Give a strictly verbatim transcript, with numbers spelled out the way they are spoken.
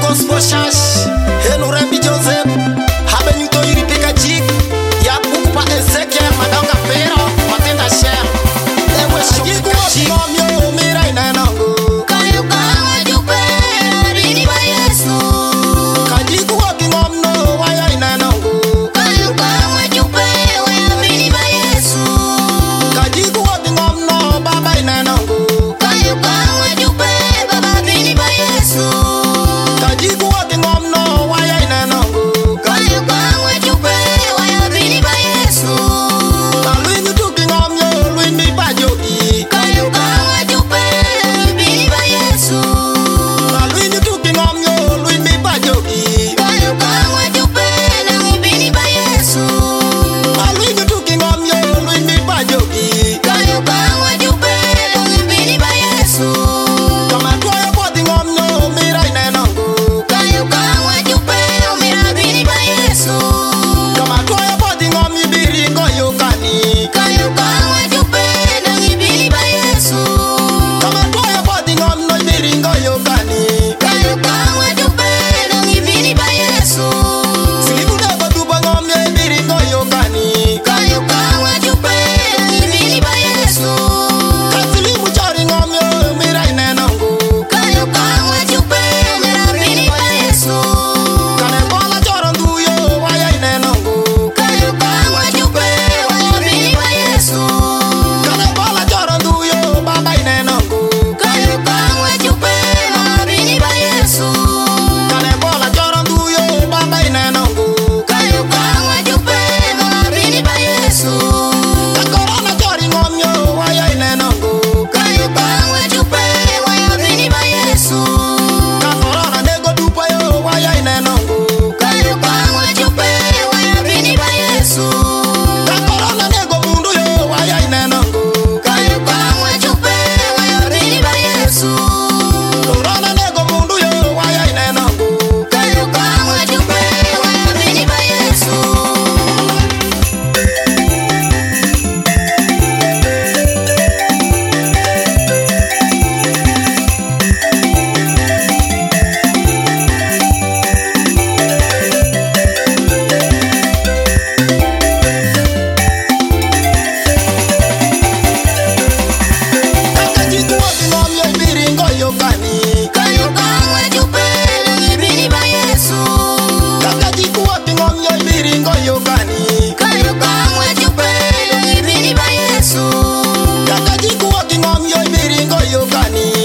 gospel shash henu Rembi Joseph habe nyuto iri pika jik ya buku pa Ezekiel madonga pero matenda share ewe shoku jik ngomyo mira inanongo kayu kawa jupe rini ba Yesu kajiku waki ngomno waya inanongo kayu kawa jupe waya mini ba Yesu kajiku waki ngomno baba inanongo kayu kawa jupe baba mini ba Yesu kajiku waki ngomno waya inanongo kayu kawa jupe waya mini ba Yesu Alwinyu tuki ngomyo lwini bajogi kayu kawa jupe mini ba Yesu Alwinyu tuki ngomyo lwini bajogi kayu kawa jupe na mini ba Yesu Alwinyu tuki ngomyo lwini bajogi kayu kawa jupe na mini ba Yesu Kama tuwayo poti ngomyo mira inenongo kayu kawa jupe mira mini ba Yesu Kama tuwayo poti ngomi biringo yukani kayu kawa jupe na mini ba Yesu Kama tuwayo poti ngomno biringo yukani kayu kawa jupe na mini ba Yesu Silibu debo tupa ngomyo biringo yukani kayu kawa jupe na mini ba Yesu Kasilimu chori ngomyo mira inenongo kayu kawa jupe mira mini ba Yesu Kane bola choro nduyo waya inenongo kayu kawa jupe waya mini ba Yesu Kane bola choro nduyo baba inenongo kayu kawa jupe na mini ba Yesu Kane bola choro nduyo baba inenongo kayu kawa jupe na mini ba Yesu Ka corona chori ngomyo waya inenongo kayu kawa jupe waya mini ba Yesu Ka corona nego dupa yo waya inenongo kayu kawa jupe waya mini ba Yesu Ka corona nego mundu yo waya inenongo kayu kawa jupe waya mini ba Yesu Corona nego mundu yo waya inenongo kayu kawa jupe waya mini ba Yesu Kaka jitu waki ngomyo biringo yukani kayu kawa jupe na mini ba Yesu Kaka jitu waki ngomyo biringo yukani kayu kawa jupe na mini ba Yesu Kaka jitu waki ngomyo biringo yukani